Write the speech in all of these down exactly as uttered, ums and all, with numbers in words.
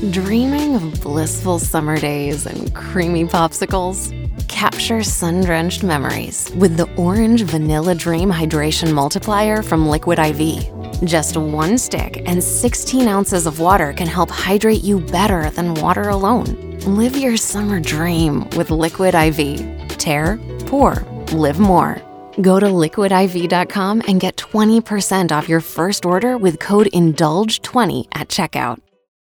Dreaming of blissful summer days and creamy popsicles? Capture sun-drenched memories with the Orange Vanilla Dream Hydration Multiplier from Liquid I V. Just one stick and sixteen ounces of water can help hydrate you better than water alone. Live your summer dream with Liquid I V. Tear, pour, live more. Go to liquid I V dot com and get twenty percent off your first order with code indulge twenty at checkout.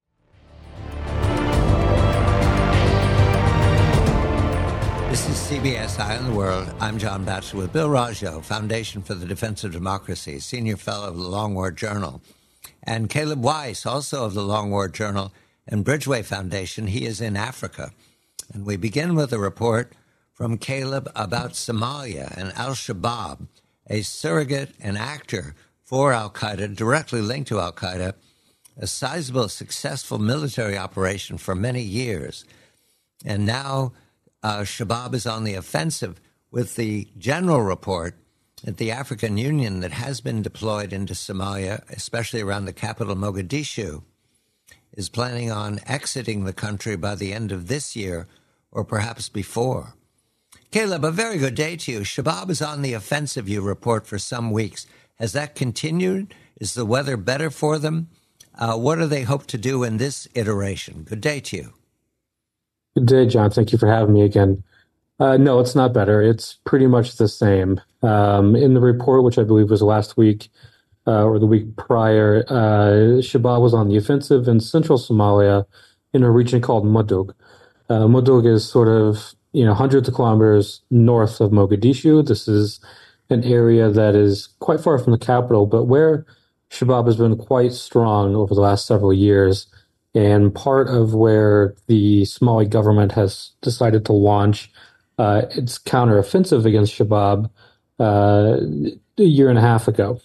This is C B S Eye on the World. I'm John Batchelor with Bill Raggio, Foundation for the Defense of Democracy, Senior Fellow of the Long War Journal, and Caleb Weiss, also of the Long War Journal and Bridgeway Foundation. He is in Africa. And we begin with a report from Caleb about Somalia and al-Shabaab, a surrogate and actor for al-Qaeda, directly linked to al-Qaeda, a sizable, successful military operation for many years. And now Uh, Shabaab is on the offensive, with the general report that the African Union that has been deployed into Somalia, especially around the capital Mogadishu, is planning on exiting the country by the end of this year or perhaps before. Caleb, a very good day to you. Shabaab is on the offensive, you report, for some weeks. Has that continued? Is the weather better for them? Uh, what do they hope to do in this iteration? Good day to you. Good day, John. Thank you for having me again. Uh, no, it's not better. It's pretty much the same. Um, in the report, which I believe was last week uh, or the week prior, uh, Shabaab was on the offensive in central Somalia in a region called Mudug. Uh, Mudug is sort of, you know, hundreds of kilometers north of Mogadishu. This is an area that is quite far from the capital, but where Shabaab has been quite strong over the last several years. And part of where the Somali government has decided to launch uh, its counteroffensive against Shabaab uh, a year and a half ago.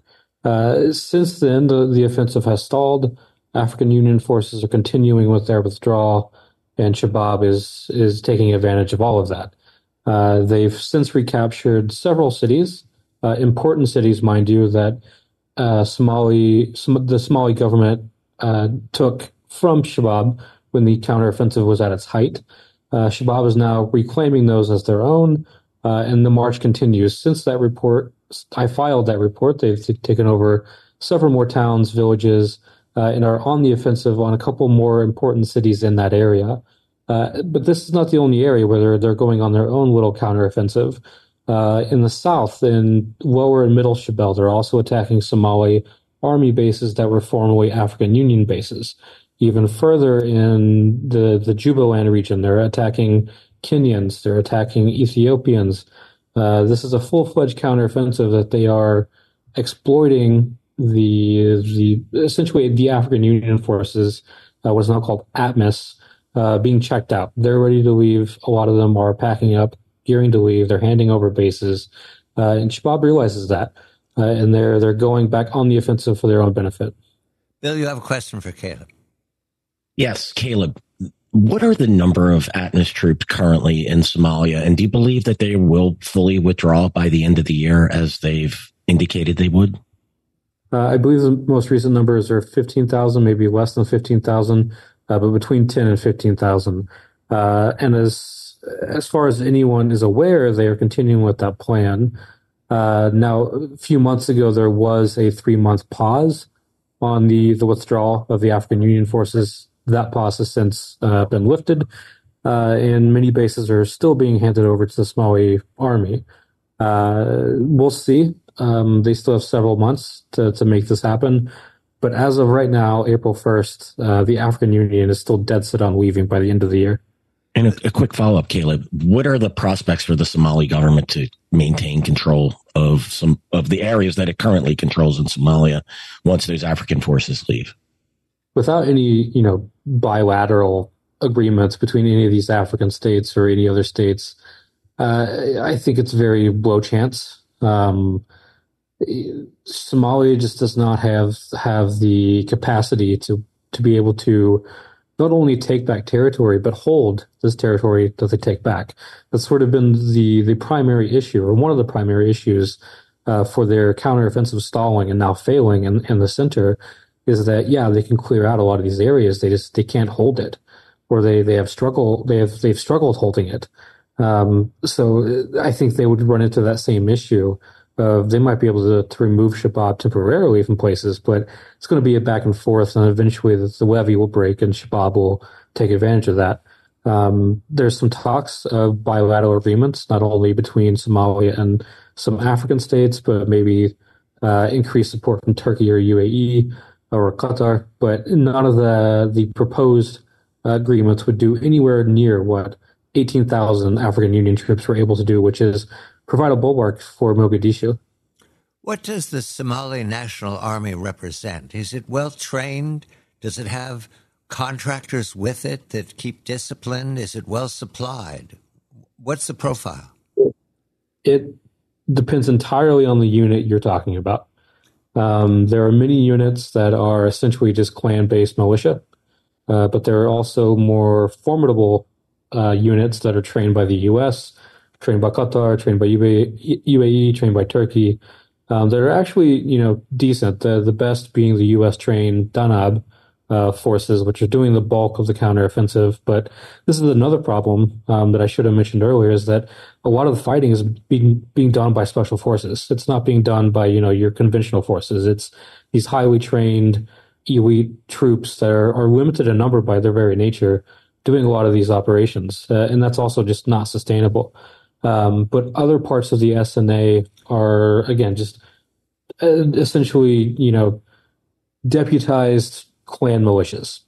Uh, since then, the, the offensive has stalled. African Union forces are continuing with their withdrawal, and Shabaab is is taking advantage of all of that. Uh, they've since recaptured several cities, uh, important cities, mind you, that uh, Somali the Somali government uh, took from Shabaab when the counteroffensive was at its height. Uh, Shabaab is now reclaiming those as their own, uh, and the march continues. Since that report, I filed that report, they've t- taken over several more towns, villages, uh, and are on the offensive on a couple more important cities in that area. Uh, but this is not the only area where they're, they're going on their own little counteroffensive. Uh, in the south, in lower and middle Shabelle, they're also attacking Somali army bases that were formerly African Union bases. Even further in the, the Jubaland region, they're attacking Kenyans, they're attacking Ethiopians. Uh, this is a full-fledged counteroffensive that they are exploiting the the essentially the African Union forces, uh, what's now called ATMIS, uh, being checked out. They're ready to leave. A lot of them are packing up, gearing to leave. They're handing over bases, uh, and Shabaab realizes that, uh, and they're they're going back on the offensive for their own benefit. Bill, you have a question for Caleb. Yes, Caleb, what are the number of ATMIS troops currently in Somalia, and do you believe that they will fully withdraw by the end of the year as they've indicated they would? Uh, I believe the most recent numbers are fifteen thousand, maybe less than fifteen thousand, uh, but between ten and fifteen thousand. Uh, and as as far as anyone is aware, they are continuing with that plan. Uh, now, a few months ago, there was a three-month pause on the, the withdrawal of the African Union forces. That pause has since uh, been lifted, uh, and many bases are still being handed over to the Somali army. Uh, we'll see. Um, they still have several months to, to make this happen. But as of right now, April first, uh, the African Union is still dead set on leaving by the end of the year. And a, a quick follow-up, Caleb. What are the prospects for the Somali government to maintain control of some of the areas that it currently controls in Somalia once those African forces leave? Without any, you know, bilateral agreements between any of these African states or any other states, uh, I think it's very low chance. Um, Somalia just does not have have the capacity to to be able to not only take back territory but hold this territory that they take back. That's sort of been the the primary issue, or one of the primary issues, uh, for their counteroffensive stalling and now failing in, in the center. is that, yeah, they can clear out a lot of these areas. They just, they can't hold it, or they, they have struggle, they have, they've struggled holding it. Um, so I think they would run into that same issue. Uh, they might be able to, to remove Shabab temporarily from places, but it's going to be a back and forth, and eventually the, the levee will break and Shabab will take advantage of that. Um, there's some talks of bilateral agreements, not only between Somalia and some African states, but maybe uh, increased support from Turkey or U A E or Qatar. But none of the the proposed uh, agreements would do anywhere near what eighteen thousand African Union troops were able to do, which is provide a bulwark for Mogadishu. What does the Somali National Army represent? Is it well trained? Does it have contractors with it that keep discipline? Is it well supplied? What's the profile? It depends entirely on the unit you're talking about. Um, there are many units that are essentially just clan-based militia, uh, but there are also more formidable uh, units that are trained by the U S, trained by Qatar, trained by U A E, trained by Turkey, um, that are actually, you know, decent. The, the best being the U S-trained Danab uh, forces, which are doing the bulk of the counteroffensive. But this is another problem um, that I should have mentioned earlier, is that a lot of the fighting is being being done by special forces. It's not being done by, you know, your conventional forces. It's these highly trained elite troops that are, are limited in number by their very nature, doing a lot of these operations, uh, and that's also just not sustainable. Um, but other parts of the S N A are, again, just uh, essentially, you know, deputized clan militias.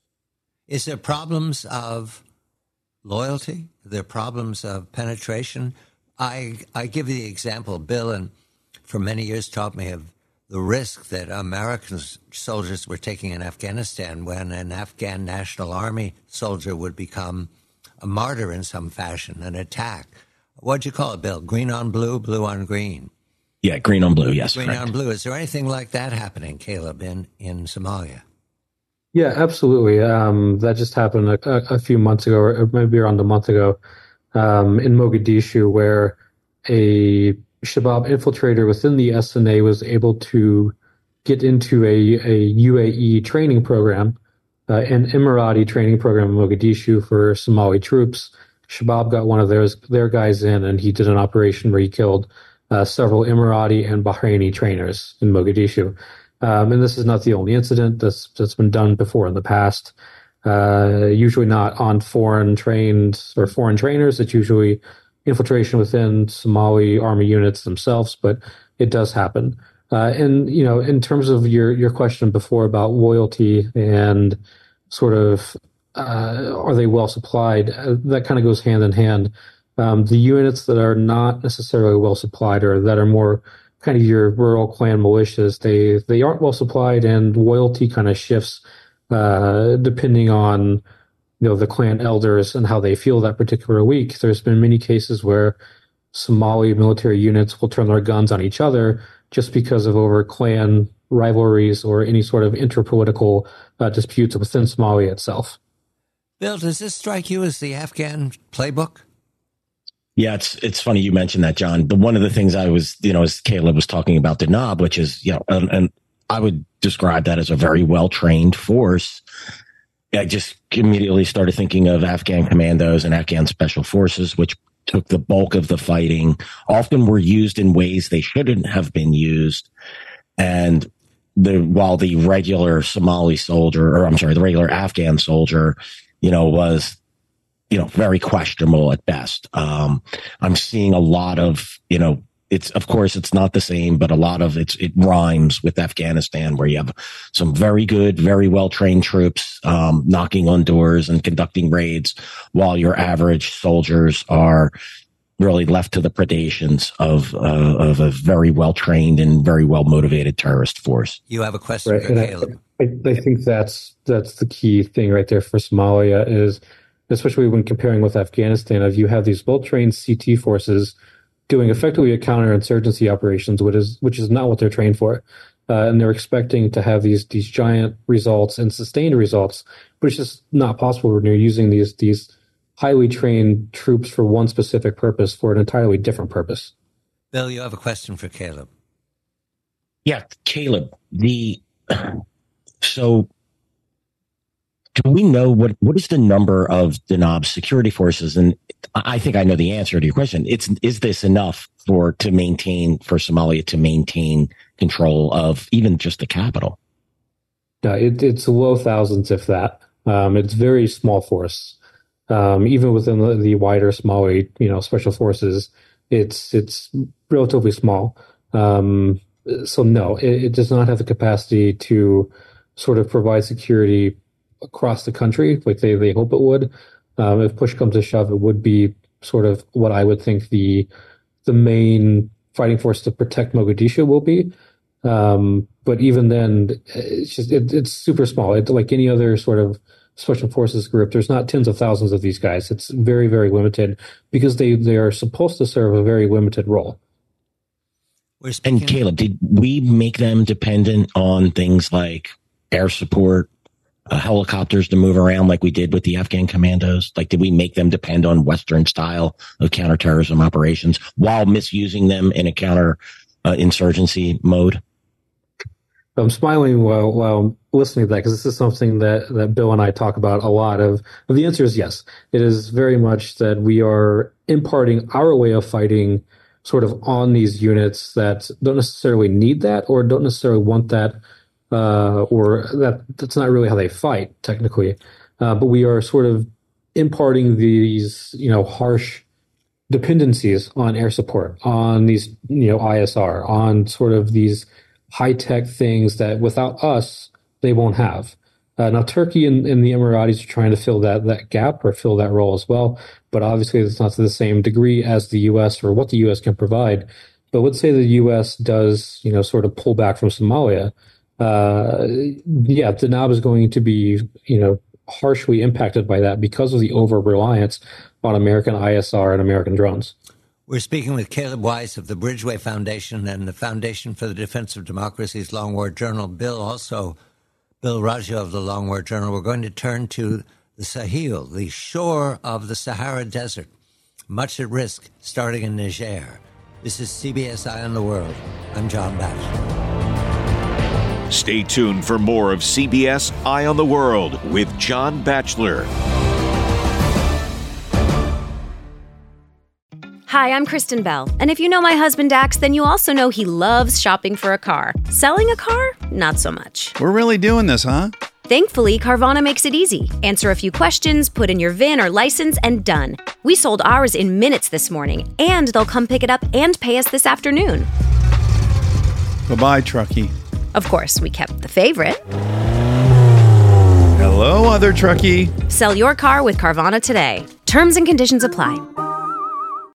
Is there problems of loyalty? Are there problems of penetration? I I give the example, Bill, and for many years taught me of the risk that American soldiers were taking in Afghanistan when an Afghan National Army soldier would become a martyr in some fashion, an attack. What'd you call it, Bill? Green on blue, blue on green? Yeah, green on blue, yes. Green correct. on blue. Is there anything like that happening, Caleb, in, in Somalia? Yeah, absolutely. Um, that just happened a, a few months ago, or maybe around a month ago, um, in Mogadishu, where a Shabab infiltrator within the S N A was able to get into a, a U A E training program, uh, an Emirati training program in Mogadishu for Somali troops. Shabab got one of theirs, their guys in, and he did an operation where he killed uh, several Emirati and Bahraini trainers in Mogadishu. Um, and this is not the only incident that's, that's been done before in the past. Uh, usually not on foreign trained or foreign trainers. It's usually infiltration within Somali army units themselves, but it does happen. Uh, and, you know, in terms of your, your question before about loyalty and sort of, uh, are they well supplied? Uh, that kind of goes hand in hand. Um, the units that are not necessarily well supplied, or that are more kind of your rural clan militias, they, they aren't well supplied, and loyalty kind of shifts, uh, depending on, you know, the clan elders and how they feel that particular week. There's been many cases where Somali military units will turn their guns on each other just because of over clan rivalries or any sort of interpolitical uh, disputes within Somalia itself. Bill, does this strike you as the Afghan playbook? Yeah, it's it's funny you mentioned that, John. The one of the things I was, you know, as Caleb was talking about Danab, which is, you know, and, and I would describe that as a very well trained force. I just immediately started thinking of Afghan commandos and Afghan special forces, which took the bulk of the fighting, often were used in ways they shouldn't have been used. And the while the regular Somali soldier, or I'm sorry, the regular Afghan soldier, you know, was, you know, very questionable at best. Um, I'm seeing a lot of, you know, it's, of course, it's not the same, but a lot of it's, it rhymes with Afghanistan, where you have some very good, very well-trained troops, um, knocking on doors and conducting raids, while your average soldiers are really left to the predations of, uh, of a very well-trained and very well-motivated terrorist force. You have a question Right, for and Caleb. I, I, I think that's, that's the key thing right there for Somalia, is, especially when comparing with Afghanistan, of you have these well-trained C T forces doing effectively a counterinsurgency operations, which is which is not what they're trained for, uh, and they're expecting to have these these giant results and sustained results, but it's just not possible when you're using these these highly trained troops for one specific purpose for an entirely different purpose. Bill, you have a question for Caleb. Yeah, Caleb, the So do we know what, what is the number of Danab's security forces? And I think I know the answer to your question. It's, is this enough for, to maintain, for Somalia to maintain control of even just the capital? Yeah, it, it's low thousands, if that. Um, it's very small force. Um, even within the, the wider Somali, you know, special forces, it's, it's relatively small. Um, so no, it, it does not have the capacity to sort of provide security across the country like they, they hope it would. Um, if push comes to shove, it would be sort of what I would think the the main fighting force to protect Mogadishu will be. Um, but even then, it's just it, it's super small. It, like any other sort of special forces group, there's not tens of thousands of these guys. It's very, very limited because they, they are supposed to serve a very limited role. And Caleb, did we make them dependent on things like air support, uh, helicopters to move around like we did with the Afghan commandos? Like, did we make them depend on Western style of counterterrorism operations while misusing them in a counter uh, insurgency mode? I'm smiling while while listening to that because this is something that, that Bill and I talk about a lot of. The answer is yes. It is very much that we are imparting our way of fighting sort of on these units that don't necessarily need that or don't necessarily want that, uh, or that that's not really how they fight technically. Uh, but we are sort of imparting these, you know, harsh dependencies on air support, on these, you know, I S R, on sort of these high-tech things that without us, they won't have. Uh, now, Turkey and, and the Emiratis are trying to fill that, that gap or fill that role as well, but obviously it's not to the same degree as the U S or what the U S can provide. But let's say the U S does, you know, sort of pull back from Somalia. Uh, yeah, Danab is going to be, you know, harshly impacted by that because of the over-reliance on American I S R and American drones. We're speaking with Caleb Weiss of the Bridgeway Foundation and the Foundation for the Defense of Democracy's Long War Journal. Bill, also Bill Raggio of the Long War Journal. We're going to turn to the Sahel, the shore of the Sahara Desert, much at risk, starting in Niger. This is C B S Eye on the World. I'm John Batchelor. Stay tuned for more of C B S Eye on the World with John Batchelor. Hi, I'm Kristen Bell, and if you know my husband Dax, then you also know he loves shopping for a car. Selling a car? Not so much. We're really doing this, huh? Thankfully, Carvana makes it easy. Answer a few questions, put in your V I N or license, and done. We sold ours in minutes this morning, and they'll come pick it up and pay us this afternoon. Bye-bye, truckie. Of course, we kept the favorite. Hello, other truckie. Sell your car with Carvana today. Terms and conditions apply.